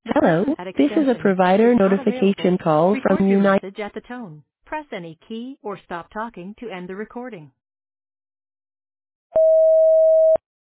Hello, this is a provider notification call Record from your United. message at the tone. Press any key or stop talking to end the recording.